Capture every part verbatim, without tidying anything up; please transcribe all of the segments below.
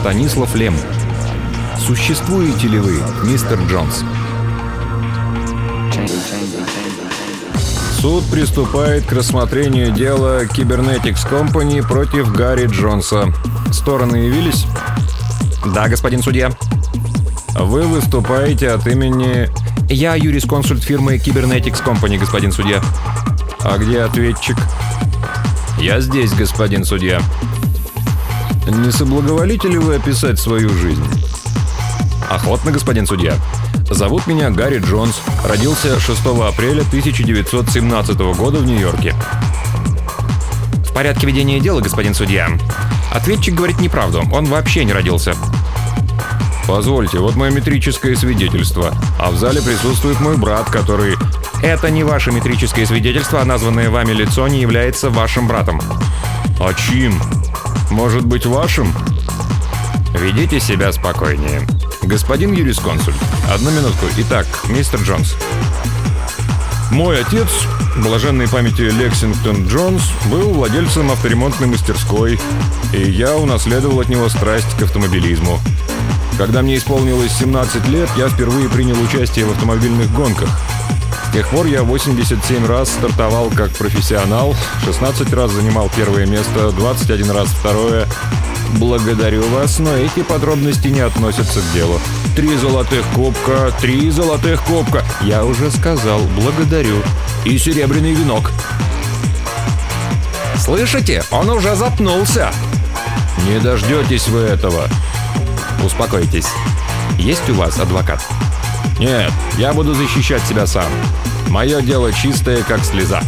Станислав Лем. Существуете ли вы, мистер Джонс? Суд приступает к рассмотрению дела Kybernetics Company против Гарри Джонса. Стороны явились? Да, господин судья. Вы выступаете от имени... Я юрисконсульт фирмы Kybernetics Company, господин судья. А где ответчик? Я здесь, господин судья. Не соблаговолите ли вы описать свою жизнь? Охотно, господин судья. Зовут меня Гарри Джонс. Родился шестого апреля тысяча девятьсот семнадцатого года в Нью-Йорке. В порядке ведения дела, господин судья. Ответчик говорит неправду. Он вообще не родился. Позвольте, вот мое метрическое свидетельство. А в зале присутствует мой брат, который... Это не ваше метрическое свидетельство, а названное вами лицо не является вашим братом. А чьим? Может быть, вашим? Ведите себя спокойнее. Господин юрисконсульт, одну минутку. Итак, мистер Джонс. Мой отец, блаженной памяти Лексингтон Джонс, был владельцем авторемонтной мастерской, и я унаследовал от него страсть к автомобилизму. Когда мне исполнилось семнадцать лет, я впервые принял участие в автомобильных гонках. С тех пор я восемьдесят семь раз стартовал как профессионал, шестнадцать раз занимал первое место, двадцать один раз второе. Благодарю вас, но эти подробности не относятся к делу. Три золотых кубка, три золотых кубка. Я уже сказал, благодарю. И серебряный венок. Слышите? Он уже запнулся. Не дождетесь вы этого. Успокойтесь. Есть у вас адвокат? Нет, я буду защищать себя сам. Мое дело чистое, как слеза.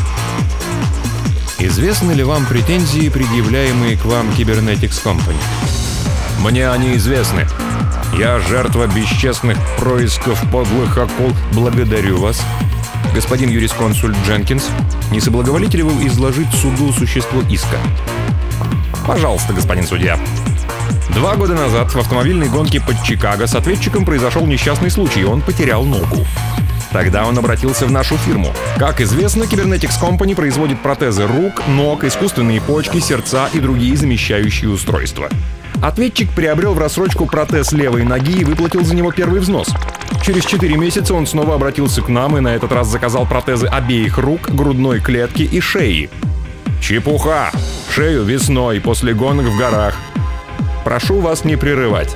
Известны ли вам претензии, предъявляемые к вам Kybernetics Company? Мне они известны. Я жертва бесчестных происков подлых акул. Благодарю вас. Господин юрисконсульт Дженкинс, не соблаговолите ли вы изложить суду существо иска? Пожалуйста, господин судья. Два года назад в автомобильной гонке под Чикаго с ответчиком произошел несчастный случай, он потерял ногу. Тогда он обратился в нашу фирму. Как известно, Kybernetics Company производит протезы рук, ног, искусственные почки, сердца и другие замещающие устройства. Ответчик приобрел в рассрочку протез левой ноги и выплатил за него первый взнос. Через четыре месяца он снова обратился к нам и на этот раз заказал протезы обеих рук, грудной клетки и шеи. Чепуха! Шею весной, после гонок в горах. Прошу вас не прерывать.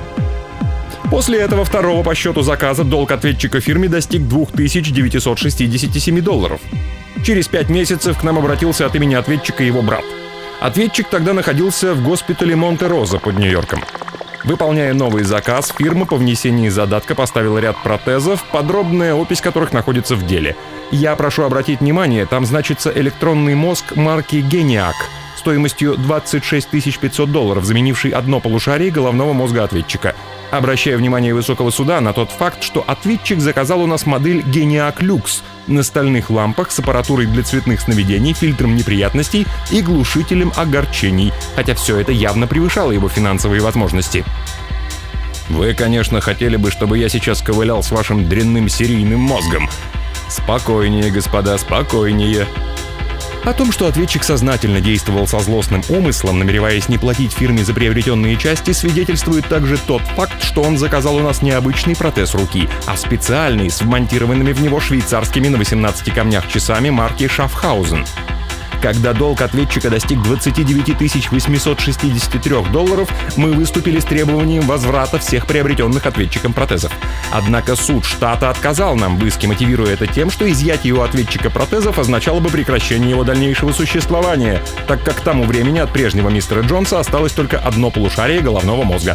После этого второго по счету заказа долг ответчика фирме достиг две тысячи девятьсот шестьдесят семь долларов. Через пять месяцев к нам обратился от имени ответчика его брат. Ответчик тогда находился в госпитале Монте-Роза под Нью-Йорком. Выполняя новый заказ, фирма по внесении задатка поставила ряд протезов, подробная опись которых находится в деле. Я прошу обратить внимание, там значится электронный мозг марки Geniac стоимостью двадцать шесть тысяч пятьсот долларов, заменивший одно полушарие головного мозга ответчика. Обращаю внимание высокого суда на тот факт, что ответчик заказал у нас модель Geniac Lux на стальных лампах с аппаратурой для цветных сновидений, фильтром неприятностей и глушителем огорчений, хотя все это явно превышало его финансовые возможности. Вы, конечно, хотели бы, чтобы я сейчас ковылял с вашим дрянным серийным мозгом. Спокойнее, господа, спокойнее. О том, что ответчик сознательно действовал со злостным умыслом, намереваясь не платить фирме за приобретенные части, свидетельствует также тот факт, что он заказал у нас не обычный протез руки, а специальный с вмонтированными в него швейцарскими на восемнадцати камнях часами марки Schaffhausen. Когда долг ответчика достиг двадцать девять тысяч восемьсот шестьдесят три долларов, мы выступили с требованием возврата всех приобретенных ответчиком протезов. Однако суд штата отказал нам в иске, мотивируя это тем, что изъятие у ответчика протезов означало бы прекращение его дальнейшего существования, так как к тому времени от прежнего мистера Джонса осталось только одно полушарие головного мозга.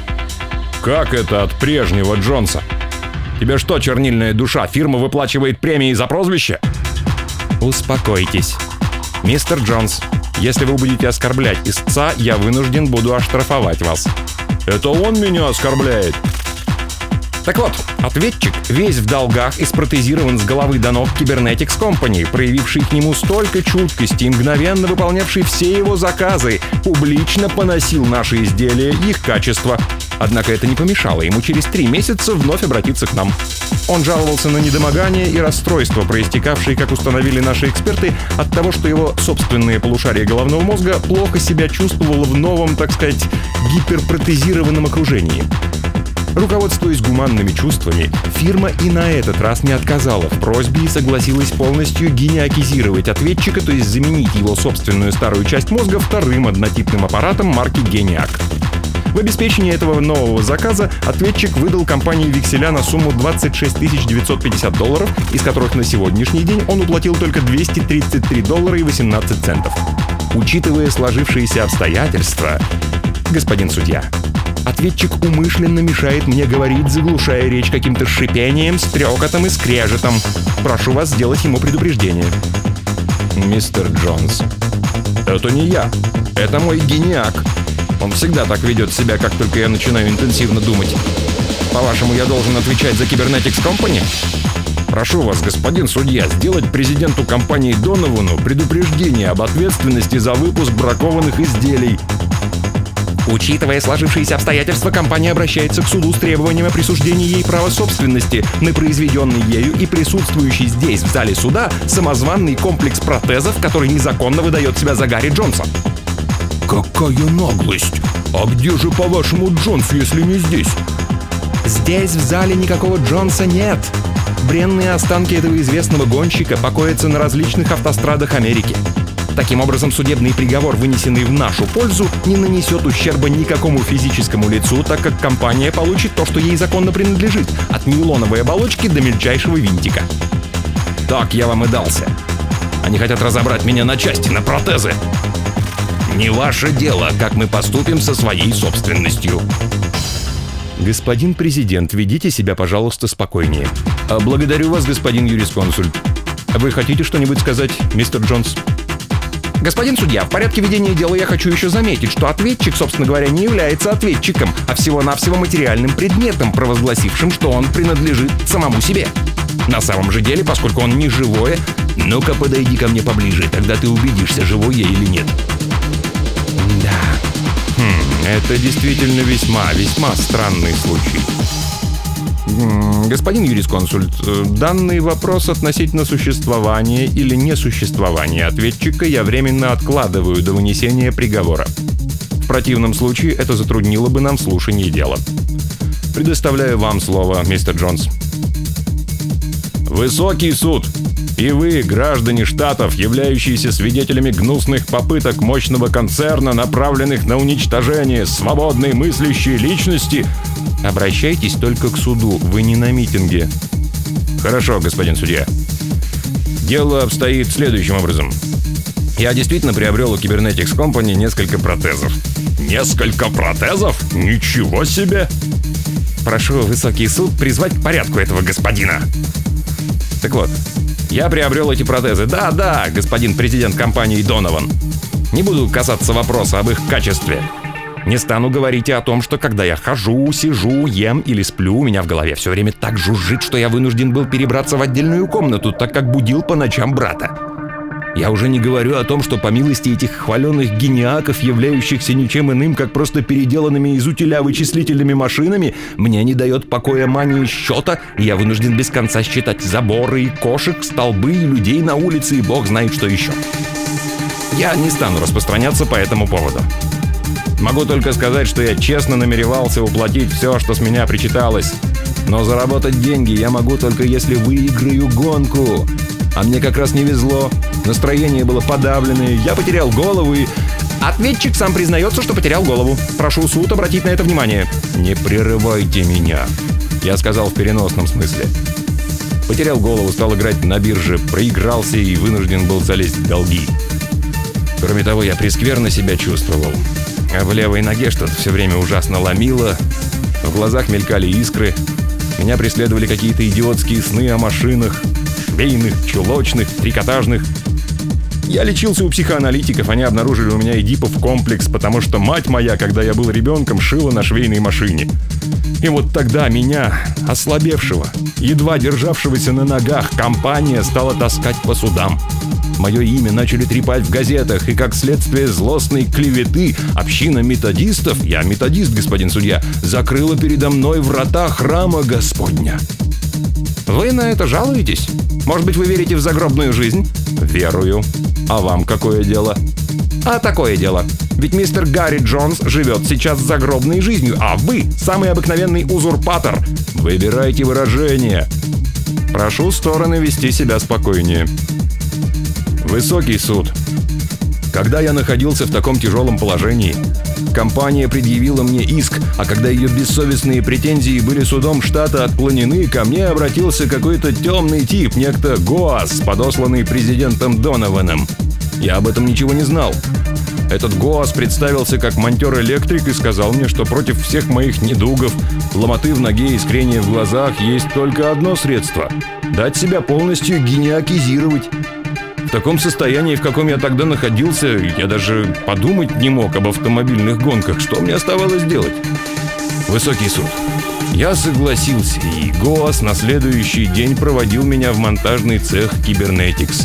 Как это от прежнего Джонса? Тебе что, чернильная душа, фирма выплачивает премии за прозвище? Успокойтесь. Мистер Джонс, если вы будете оскорблять истца, я вынужден буду оштрафовать вас. Это он меня оскорбляет. Так вот, ответчик весь в долгах и спротезирован с головы до ног Kybernetics Company, проявивший к нему столько чуткости и мгновенно выполнявший все его заказы, публично поносил наши изделия и их качество. Однако это не помешало ему через три месяца вновь обратиться к нам. Он жаловался на недомогание и расстройства, проистекавшие, как установили наши эксперты, от того, что его собственное полушарие головного мозга плохо себя чувствовало в новом, так сказать, гиперпротезированном окружении. Руководствуясь гуманными чувствами, фирма и на этот раз не отказала в просьбе и согласилась полностью гениакизировать ответчика, то есть заменить его собственную старую часть мозга вторым однотипным аппаратом марки «Гениак». В обеспечении этого нового заказа ответчик выдал компании векселя на сумму двадцать шесть тысяч девятьсот пятьдесят долларов, из которых на сегодняшний день он уплатил только двести тридцать три доллара и восемнадцать центов. Учитывая сложившиеся обстоятельства, господин судья, ответчик умышленно мешает мне говорить, заглушая речь каким-то шипением, стрекотом и скрежетом. Прошу вас сделать ему предупреждение. Мистер Джонс, это не я. Это мой гениак. Он всегда так ведет себя, как только я начинаю интенсивно думать. По-вашему, я должен отвечать за Cybernetics Company? Прошу вас, господин судья, сделать президенту компании Доновану предупреждение об ответственности за выпуск бракованных изделий. Учитывая сложившиеся обстоятельства, компания обращается к суду с требованием о присуждении ей права собственности на произведенный ею и присутствующий здесь, в зале суда, самозванный комплекс протезов, который незаконно выдает себя за Гарри Джонса. Какая наглость! А где же, по-вашему, Джонс, если не здесь? Здесь, в зале, никакого Джонса нет. Бренные останки этого известного гонщика покоятся на различных автострадах Америки. Таким образом, судебный приговор, вынесенный в нашу пользу, не нанесет ущерба никакому физическому лицу, так как компания получит то, что ей законно принадлежит, от нейлоновой оболочки до мельчайшего винтика. Так я вам и дался. Они хотят разобрать меня на части, на протезы. Не ваше дело, как мы поступим со своей собственностью. Господин президент, ведите себя, пожалуйста, спокойнее. Благодарю вас, господин юрисконсульт. Вы хотите что-нибудь сказать, мистер Джонс? Господин судья, в порядке ведения дела я хочу еще заметить, что ответчик, собственно говоря, не является ответчиком, а всего-навсего материальным предметом, провозгласившим, что он принадлежит самому себе. На самом же деле, поскольку он не живое... Ну-ка, подойди ко мне поближе, тогда ты убедишься, живой я или нет. Да. Хм, это действительно весьма, весьма странный случай. Господин юрисконсульт, данный вопрос относительно существования или несуществования ответчика я временно откладываю до вынесения приговора. В противном случае это затруднило бы нам слушание дела. Предоставляю вам слово, мистер Джонс. Высокий суд! И вы, граждане штатов, являющиеся свидетелями гнусных попыток мощного концерна, направленных на уничтожение свободной мыслящей личности, обращайтесь только к суду, вы не на митинге. Хорошо, господин судья. Дело обстоит следующим образом. Я действительно приобрел у Cybernetics Company несколько протезов. Несколько протезов? Ничего себе! Прошу высокий суд призвать к порядку этого господина. Так вот, я приобрел эти протезы. Да-да, господин президент компании Донован. Не буду касаться вопроса об их качестве. Не стану говорить и о том, что когда я хожу, сижу, ем или сплю, у меня в голове все время так жужжит, что я вынужден был перебраться в отдельную комнату, так как будил по ночам брата. Я уже не говорю о том, что по милости этих хваленных гениаков, являющихся ничем иным, как просто переделанными из утиля вычислительными машинами, мне не дает покоя мания счета, и я вынужден без конца считать заборы и кошек, столбы и людей на улице, и бог знает что еще. Я не стану распространяться по этому поводу. Могу только сказать, что я честно намеревался уплатить все, что с меня причиталось. Но заработать деньги я могу только если выиграю гонку. А мне как раз не везло. Настроение было подавленное, я потерял голову и... Ответчик сам признается, что потерял голову. Прошу суд обратить на это внимание. Не прерывайте меня. Я сказал в переносном смысле. Потерял голову, стал играть на бирже, проигрался и вынужден был залезть в долги. Кроме того, я прескверно себя чувствовал. А в левой ноге что-то все время ужасно ломило. В глазах мелькали искры. Меня преследовали какие-то идиотские сны о машинах. Швейных, чулочных, трикотажных. Я лечился у психоаналитиков, они обнаружили у меня эдипов комплекс, потому что мать моя, когда я был ребенком, шила на швейной машине. И вот тогда меня, ослабевшего, едва державшегося на ногах, компания стала таскать по судам. Мое имя начали трепать в газетах, и как следствие злостной клеветы община методистов, я методист, господин судья, закрыла передо мной врата храма Господня. Вы на это жалуетесь? Может быть, вы верите в загробную жизнь? Верую. А вам какое дело? А такое дело. Ведь мистер Гарри Джонс живет сейчас загробной жизнью, а вы — самый обыкновенный узурпатор. Выбирайте выражение. Прошу стороны вести себя спокойнее. Высокий суд. Когда я находился в таком тяжелом положении, компания предъявила мне иск, а когда ее бессовестные претензии были судом штата отклонены, ко мне обратился какой-то темный тип, некто Гоас, подосланный президентом Донованом. Я об этом ничего не знал. Этот Гоас представился как монтер-электрик и сказал мне, что против всех моих недугов, ломоты в ноге и искрения в глазах есть только одно средство — дать себя полностью гениакизировать. В таком состоянии, в каком я тогда находился, я даже подумать не мог об автомобильных гонках. Что мне оставалось делать? Высокий суд. Я согласился, и Гоас на следующий день проводил меня в монтажный цех Кибернетикс.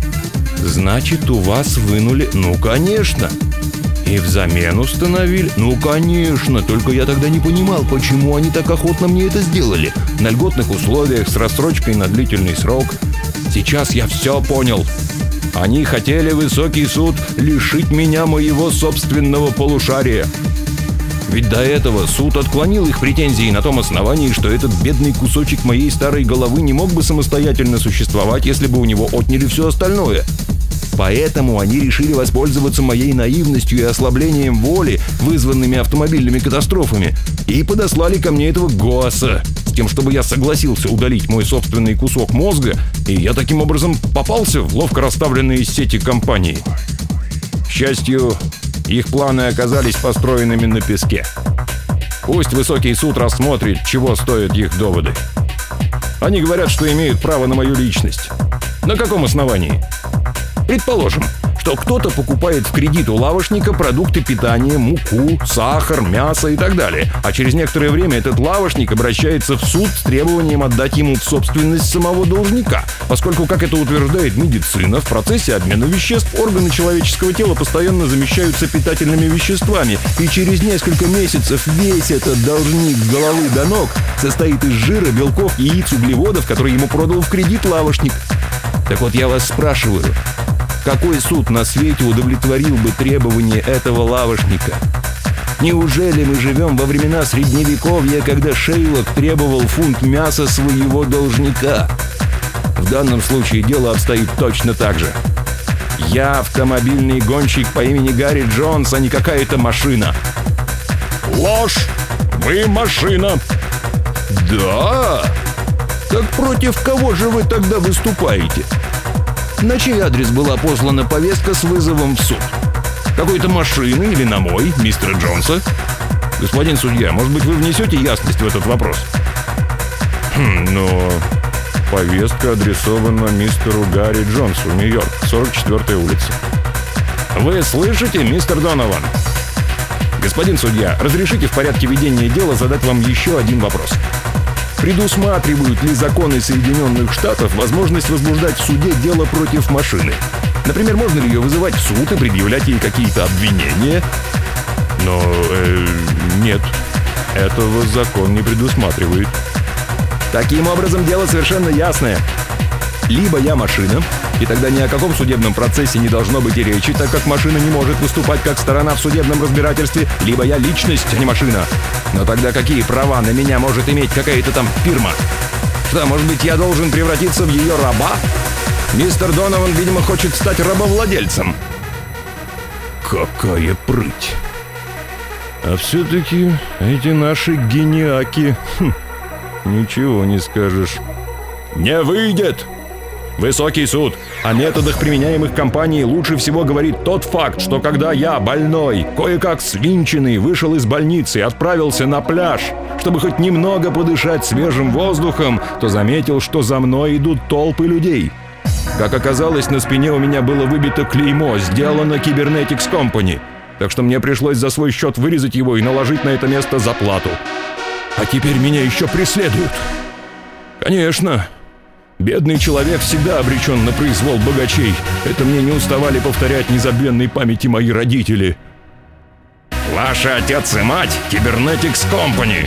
Значит, у вас вынули... Ну, конечно. И взамен установили... Ну, конечно. Только я тогда не понимал, почему они так охотно мне это сделали. На льготных условиях, с рассрочкой на длительный срок. Сейчас я все понял. Они хотели, высокий суд, лишить меня моего собственного полушария. Ведь до этого суд отклонил их претензии на том основании, что этот бедный кусочек моей старой головы не мог бы самостоятельно существовать, если бы у него отняли все остальное. Поэтому они решили воспользоваться моей наивностью и ослаблением воли, вызванными автомобильными катастрофами, и подослали ко мне этого Гоаса, с тем, чтобы я согласился удалить мой собственный кусок мозга, и я таким образом попался в ловко расставленные сети компании. К счастью, их планы оказались построенными на песке. Пусть высокий суд рассмотрит, чего стоят их доводы. Они говорят, что имеют право на мою личность. На каком основании? Предположим, что кто-то покупает в кредит у лавочника продукты питания, муку, сахар, мясо и так далее, а через некоторое время этот лавочник обращается в суд с требованием отдать ему в собственность самого должника, поскольку, как это утверждает медицина, в процессе обмена веществ органы человеческого тела постоянно замещаются питательными веществами, и через несколько месяцев весь этот должник с головы до ног состоит из жира, белков, яиц, углеводов, которые ему продал в кредит лавочник. Так вот, я вас спрашиваю, какой суд на свете удовлетворил бы требования этого лавочника? Неужели мы живем во времена Средневековья, когда Шейлок требовал фунт мяса своего должника? В данном случае дело обстоит точно так же. Я автомобильный гонщик по имени Гарри Джонс, а не какая-то машина. Ложь! Вы машина! Да? Так против кого же вы тогда выступаете? На чей адрес была послана повестка с вызовом в суд? Какой-то машины или на мой, мистера Джонса? Господин судья, может быть, вы внесете ясность в этот вопрос? Хм, но повестка адресована мистеру Гарри Джонсу, Нью-Йорк, сорок четвёртая улица. Вы слышите, мистер Донован? Господин судья, разрешите в порядке ведения дела задать вам еще один вопрос. Предусматривают ли законы Соединенных Штатов возможность возбуждать в суде дело против машины? Например, можно ли ее вызывать в суд и предъявлять ей какие-то обвинения? Но, э, нет, этого закон не предусматривает. Таким образом, дело совершенно ясное. Либо я машина, и тогда ни о каком судебном процессе не должно быть и речи, так как машина не может выступать как сторона в судебном разбирательстве, либо я личность, а не машина. Но тогда какие права на меня может иметь какая-то там фирма? Что, может быть, я должен превратиться в ее раба? Мистер Донован, видимо, хочет стать рабовладельцем. Какая прыть! А все-таки эти наши гениаки... Хм, ничего не скажешь. Не выйдет! Высокий суд. О методах, применяемых компанией, лучше всего говорит тот факт, что когда я, больной, кое-как свинченный, вышел из больницы и отправился на пляж, чтобы хоть немного подышать свежим воздухом, то заметил, что за мной идут толпы людей. Как оказалось, на спине у меня было выбито клеймо «Сделано Kybernetics Company», так что мне пришлось за свой счет вырезать его и наложить на это место заплату. А теперь меня еще преследуют. Конечно. Бедный человек всегда обречен на произвол богачей. Это мне не уставали повторять незабвенной памяти мои родители. Ваш отец и мать — Kybernetics Company.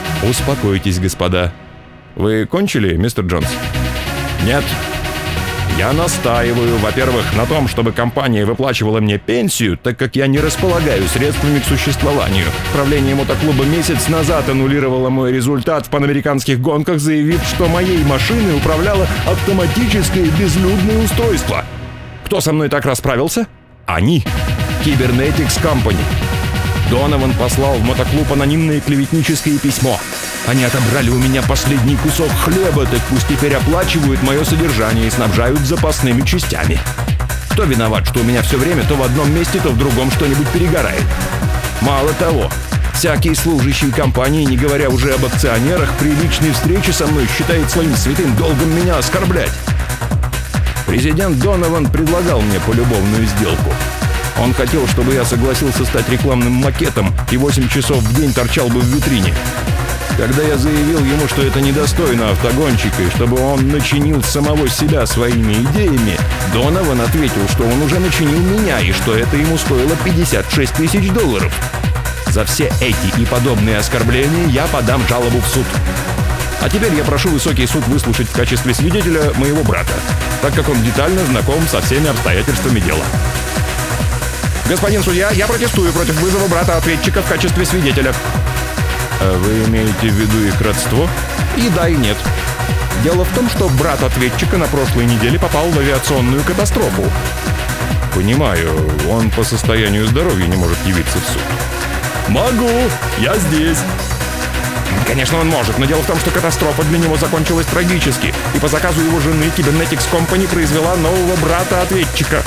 Успокойтесь, господа. Вы кончили, мистер Джонс? Нет. Я настаиваю, во-первых, на том, чтобы компания выплачивала мне пенсию, так как я не располагаю средствами к существованию. Правление мотоклуба месяц назад аннулировало мой результат в панамериканских гонках, заявив, что моей машиной управляло автоматическое безлюдное устройство. Кто со мной так расправился? Они. Cybernetics Company. Донован послал в мотоклуб анонимное клеветническое письмо. Они отобрали у меня последний кусок хлеба, так пусть теперь оплачивают мое содержание и снабжают запасными частями. Кто виноват, что у меня все время то в одном месте, то в другом что-нибудь перегорает? Мало того, всякий служащий компании, не говоря уже об акционерах, при личной встрече со мной считает своим святым долгом меня оскорблять. Президент Донован предлагал мне полюбовную сделку. Он хотел, чтобы я согласился стать рекламным макетом и восемь часов в день торчал бы в витрине. Когда я заявил ему, что это недостойно автогонщика и чтобы он начинил самого себя своими идеями, Донован ответил, что он уже начинил меня и что это ему стоило пятьдесят шесть тысяч долларов. За все эти и подобные оскорбления я подам жалобу в суд. А теперь я прошу высокий суд выслушать в качестве свидетеля моего брата, так как он детально знаком со всеми обстоятельствами дела. Господин судья, я протестую против вызова брата-ответчика в качестве свидетеля. А вы имеете в виду их родство? И да, и нет. Дело в том, что брат ответчика на прошлой неделе попал в авиационную катастрофу. Понимаю, он по состоянию здоровья не может явиться в суд. Могу, я здесь. Конечно, он может, но дело в том, что катастрофа для него закончилась трагически, и по заказу его жены Cybernetics Company произвела нового брата-ответчика.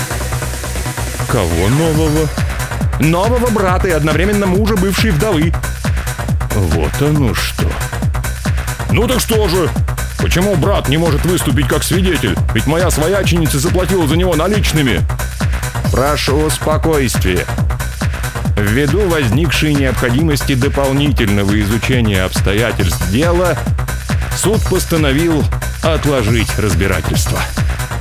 Кого нового? Нового брата и одновременно мужа бывшей вдовы. Вот оно что. Ну так что же? Почему брат не может выступить как свидетель? Ведь моя свояченица заплатила за него наличными. Прошу спокойствия. Ввиду возникшей необходимости дополнительного изучения обстоятельств дела, суд постановил отложить разбирательство.